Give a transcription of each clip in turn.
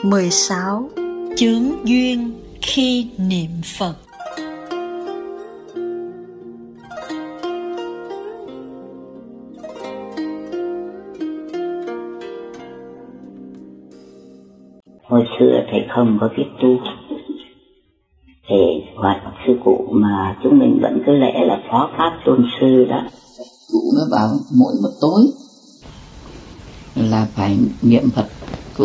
16. Chướng duyên khi niệm Phật. Hồi xưa thầy không có biết tu, thầy gọi sư cụ mà chúng mình vẫn cứ lễ là phó pháp tôn sư đó. Cụ nó bảo mỗi một tối là phải niệm Phật. Cụ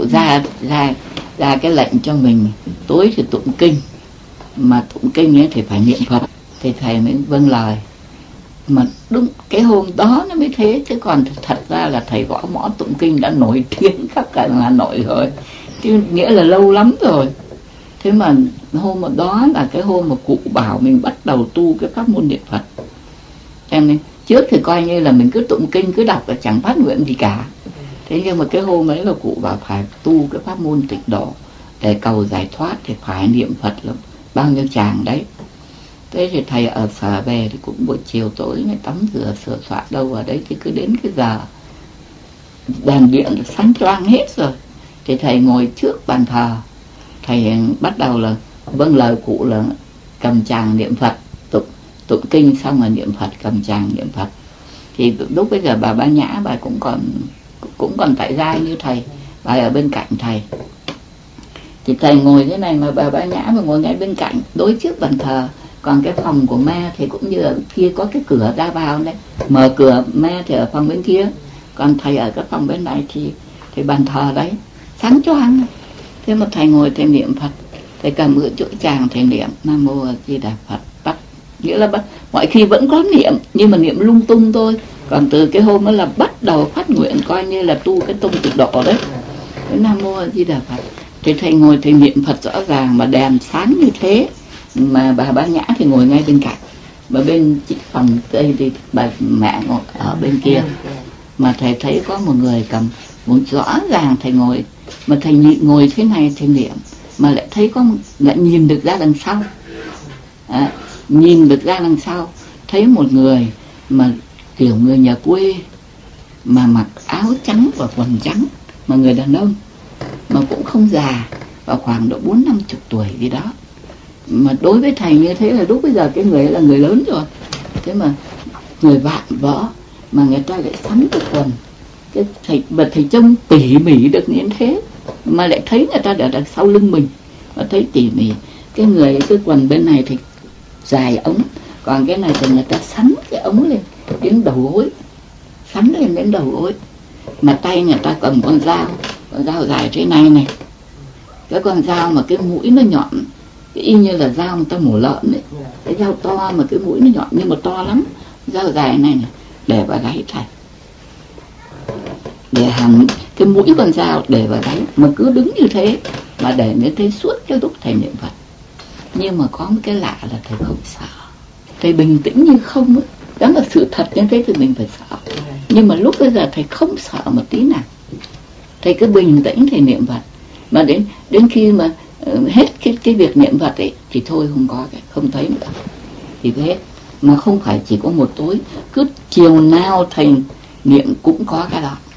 ra cái lệnh cho mình tối thì tụng kinh, mà tụng kinh ấy thì phải niệm Phật, thì thầy mới vâng lời. Mà đúng cái hôm đó nó mới thế, chứ còn thật ra là thầy gõ mõ tụng kinh đã nổi tiếng khắp cả Hà Nội rồi, chứ nghĩa là lâu lắm rồi. Thế mà hôm đó là cái hôm mà cụ bảo mình bắt đầu tu cái pháp môn niệm Phật. Em nên trước thì coi như là mình cứ tụng kinh, cứ đọc là chẳng phát nguyện gì cả. Thế nhưng mà cái hôm ấy là cụ bảo phải tu cái pháp môn tịnh độ để cầu giải thoát thì phải niệm Phật là bao nhiêu tràng đấy. Thế thì thầy ở sở về thì cũng buổi chiều tối mới tắm rửa sửa soạn đâu ở đấy, thì cứ đến cái giờ đèn điện sáng choang hết rồi thì thầy ngồi trước bàn thờ, thầy bắt đầu là vâng lời cụ là cầm tràng niệm Phật, tụng kinh xong rồi niệm Phật, cầm tràng niệm Phật. Thì lúc bây giờ bà Ba Nhã bà cũng còn tại gia như thầy, bà ở bên cạnh thầy. Thì thầy ngồi thế này mà bà Ba Nhã mà ngồi ngay bên cạnh đối trước bàn thờ. Còn cái phòng của ma thì cũng như ở kia có cái cửa ra vào đấy, mở cửa ma thì ở phòng bên kia, còn thầy ở cái phòng bên này thì bàn thờ đấy sáng choang. Thế mà thầy ngồi thầy niệm Phật, thầy cầm cái chuỗi tràng thầy niệm Nam Mô A Di Đà Phật. Bắt nghĩa là mọi khi vẫn có niệm nhưng mà niệm lung tung thôi. Còn từ cái hôm đó là bắt đầu phát nguyện, coi như là tu cái tông tịnh độ đấy, cái Nam Mô A Di Đà Phật. Thì thầy ngồi thầy niệm Phật rõ ràng mà đèn sáng như thế, mà bà Ba Nhã thì ngồi ngay bên cạnh, và bên chị phòng đây thì bà mẹ ngồi ở bên kia. Mà thầy thấy có một người cầm một, rõ ràng thầy ngồi, mà thầy ngồi thế này thầy niệm mà lại thấy lại nhìn được ra đằng sau, nhìn được ra đằng sau thấy một người mà kiểu người nhà quê mà mặc áo trắng và quần trắng, mà người đàn ông mà cũng không già, vào khoảng độ 40-50 tuổi gì đó. Mà đối với thầy như thế là lúc bây giờ cái người ấy là người lớn rồi. Thế mà người vạm vỡ mà người ta lại sắm cái quần, cái thầy trông tỉ mỉ được như thế, mà lại thấy người ta ở đằng sau lưng mình và thấy tỉ mỉ. Cái người cái quần bên này thì dài ống, còn cái này thì người ta sắn cái ống lên đến đầu gối, sắn lên đến đầu gối. Mà tay người ta cầm con dao dài thế này này, cái con dao mà cái mũi nó nhọn, cái y như là dao người ta mổ lợn đấy, cái dao to mà cái mũi nó nhọn nhưng mà to lắm, dao dài này để vào gáy thầy, để hàm cái mũi con dao để vào gáy, mà cứ đứng như thế mà để như thế suốt cái lúc thầy niệm Phật. Nhưng mà có một cái lạ là thầy không sợ, thầy bình tĩnh như không ấy. Đó là sự thật như thế thì mình phải sợ, nhưng mà lúc bây giờ thầy không sợ một tí nào, thầy cứ bình tĩnh thầy niệm Phật. Mà đến khi mà hết cái việc niệm Phật ấy thì thôi không thấy nữa thì hết. Mà không phải chỉ có một tối, cứ chiều nào thầy niệm cũng có cái đó,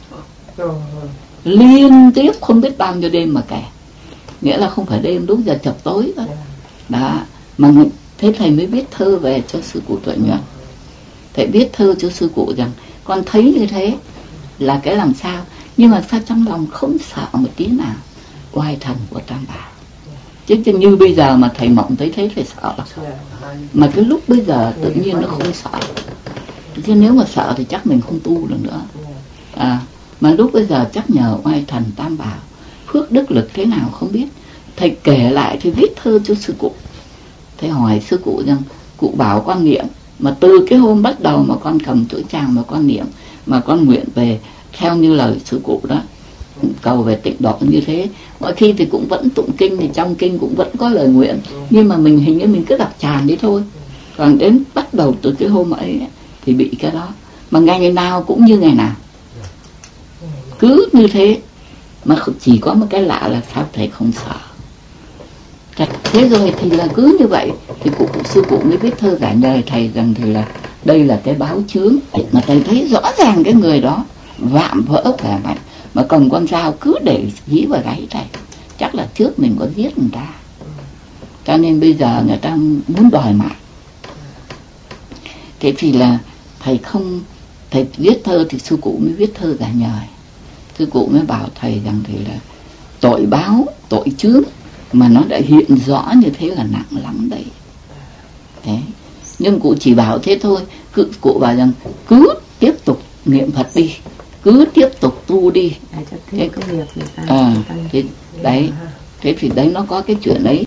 liên tiếp không biết bao nhiêu đêm mà kể. Nghĩa là không phải đêm, lúc giờ chập tối thôi đó. Mà thế thầy mới viết thơ về cho sư cụ Tuệ Nhuận. Thầy viết thơ cho sư cụ rằng con thấy như thế là cái làm sao, nhưng mà sao trong lòng không sợ một tí nào oai thần của Tam Bảo. Chứ như bây giờ mà thầy mộng thấy thế thầy sợ lắm. Mà cái lúc bây giờ tự nhiên nó không sợ, chứ nếu mà sợ thì chắc mình không tu được nữa. Mà lúc bây giờ chắc nhờ oai thần Tam Bảo, phước đức lực thế nào không biết. Thầy kể lại thì viết thơ cho sư cụ. Thầy hỏi sư cụ rằng cụ bảo con niệm, mà từ cái hôm bắt đầu mà con cầm chuỗi tràng mà con niệm, mà con nguyện về theo như lời sư cụ đó, cầu về tịnh độ như thế. Mọi khi thì cũng vẫn tụng kinh, thì trong kinh cũng vẫn có lời nguyện, nhưng mà mình hình như mình cứ đọc tràn đi thôi. Còn đến bắt đầu từ cái hôm ấy thì bị cái đó, mà ngày nào cũng như ngày nào, cứ như thế. Mà chỉ có một cái lạ là sao thầy không sợ. Thế rồi thì là cứ như vậy thì sư cụ mới viết thơ giải lời thầy rằng thì là đây là cái báo chướng. Mà thầy thấy rõ ràng cái người đó vạm vỡ khỏe mạnh, mà cầm con dao cứ để dí vào gáy thầy. chắc là trước mình có giết người ta, cho nên bây giờ người ta muốn đòi mạng. Thế thì là thầy viết thơ thì sư cụ mới viết thơ Giả Nhời. Sư cụ mới bảo thầy rằng thì là tội báo, tội chướng mà nó đã hiện rõ như thế là nặng lắm đấy. Thế nhưng cụ chỉ bảo thế thôi, cụ bảo rằng cứ tiếp tục niệm Phật đi, cứ tiếp tục tu đi. Thế cái việc người ta thế đấy, thế thì đấy nó có cái chuyện ấy.